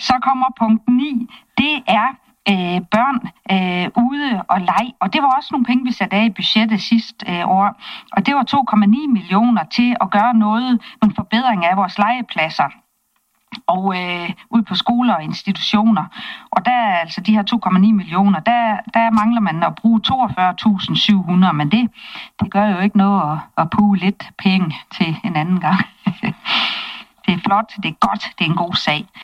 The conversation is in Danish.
Så kommer punkt 9. Det er børn ude og lege. Og det var også nogle penge, vi satte af i budgettet sidste år. Og det var 2,9 millioner til at gøre nogle forbedringer af vores legepladser. Og ud på skoler og institutioner. Og der er altså de her 2,9 millioner, der mangler man at bruge 42.700, men det gør jo ikke noget at puge lidt penge til en anden gang. Det er flot, det er godt, det er en god sag.